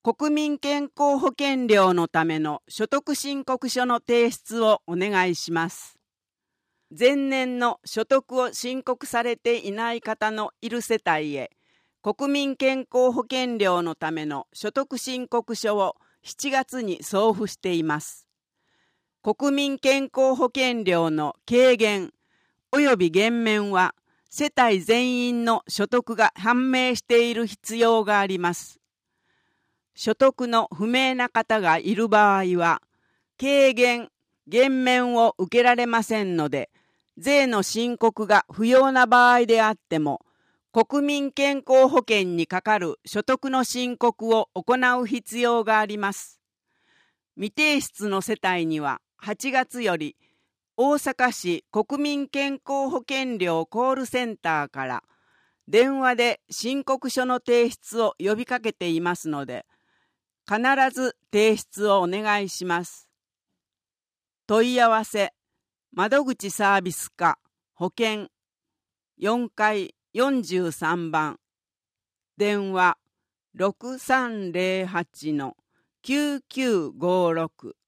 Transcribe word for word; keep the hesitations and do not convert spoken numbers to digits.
国民健康保険料のための所得申告書の提出をお願いします。前年の所得を申告されていない方のいる世帯へ、国民健康保険料のための所得申告書をしちがつに送付しています。国民健康保険料の軽減及び減免は、世帯全員の所得が判明している必要があります。所得の不明な方がいる場合は、軽減・減免を受けられませんので、税の申告が不要な場合であっても、国民健康保険にかかる所得の申告を行う必要があります。未提出の世帯には、はちがつより、大阪市国民健康保険料コールセンターから電話で申告書の提出を呼びかけていますので、必ず提出をお願いします。問い合わせ、窓口サービス課保険よんかいよんじゅうさんばん、電話 ろくさんぜろはちのきゅうきゅうごろく